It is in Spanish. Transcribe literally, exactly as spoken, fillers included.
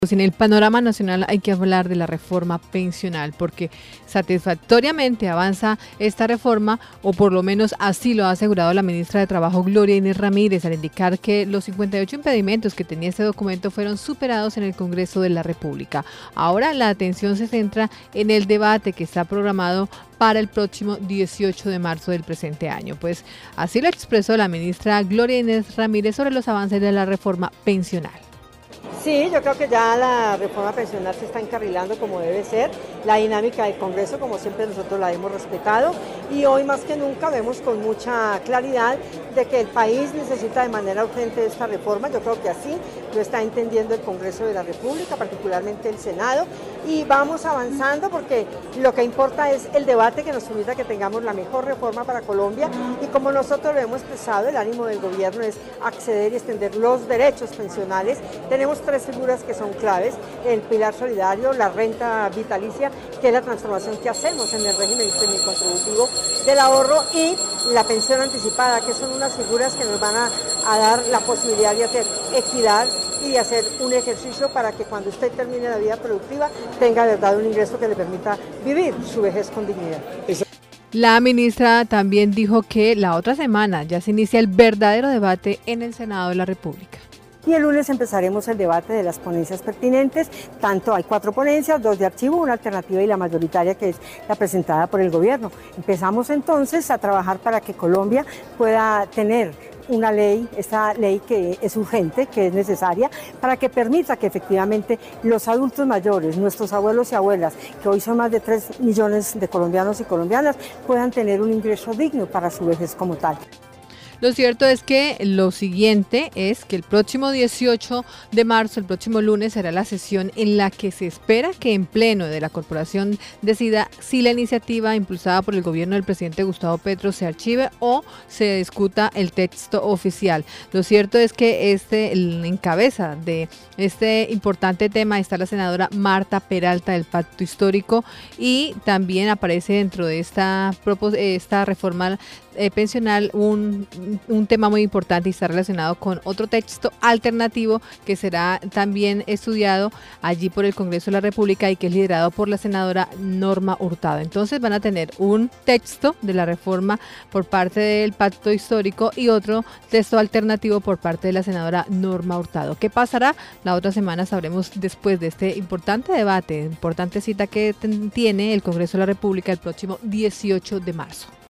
Pues en el panorama nacional hay que hablar de la reforma pensional, porque satisfactoriamente avanza esta reforma, o por lo menos así lo ha asegurado la ministra de Trabajo, Gloria Inés Ramírez, al indicar que los cincuenta y ocho impedimentos que tenía este documento fueron superados en el Congreso de la República. Ahora la atención se centra en el debate que está programado para el próximo dieciocho de marzo del presente año. Pues así lo expresó la ministra Gloria Inés Ramírez sobre los avances de la reforma pensional. Sí, yo creo que ya la reforma pensional se está encarrilando como debe ser, la dinámica del Congreso como siempre nosotros la hemos respetado y hoy más que nunca vemos con mucha claridad de que el país necesita de manera urgente esta reforma. Yo creo que así lo está entendiendo el Congreso de la República, particularmente el Senado, y vamos avanzando porque lo que importa es el debate que nos permita que tengamos la mejor reforma para Colombia, y como nosotros lo hemos expresado, el ánimo del gobierno es acceder y extender los derechos pensionales. Tenemos tres figuras que son claves: el pilar solidario, la renta vitalicia, que es la transformación que hacemos en el régimen semicontributivo del ahorro, y la pensión anticipada, que son unas figuras que nos van a, a dar la posibilidad de hacer equidad y de hacer un ejercicio para que cuando usted termine la vida productiva tenga de verdad un ingreso que le permita vivir su vejez con dignidad. La ministra también dijo que la otra semana ya se inicia el verdadero debate en el Senado de la República. Y el lunes empezaremos el debate de las ponencias pertinentes. Tanto hay cuatro ponencias, dos de archivo, una alternativa y la mayoritaria, que es la presentada por el gobierno. Empezamos entonces a trabajar para que Colombia pueda tener una ley, esta ley que es urgente, que es necesaria, para que permita que efectivamente los adultos mayores, nuestros abuelos y abuelas, que hoy son más de tres millones de colombianos y colombianas, puedan tener un ingreso digno para su vejez como tal. Lo cierto es que lo siguiente es que el próximo dieciocho de marzo, el próximo lunes, será la sesión en la que se espera que en pleno de la corporación decida si la iniciativa impulsada por el gobierno del presidente Gustavo Petro se archive o se discuta el texto oficial. Lo cierto es que este, en cabeza de este importante tema está la senadora Marta Peralta del Pacto Histórico, y también aparece dentro de esta, esta reforma eh, pensional un un tema muy importante, y está relacionado con otro texto alternativo que será también estudiado allí por el Congreso de la República y que es liderado por la senadora Norma Hurtado. Entonces van a tener un texto de la reforma por parte del Pacto Histórico y otro texto alternativo por parte de la senadora Norma Hurtado. ¿Qué pasará? La otra semana sabremos, después de este importante debate, importante cita que tiene el Congreso de la República el próximo dieciocho de marzo.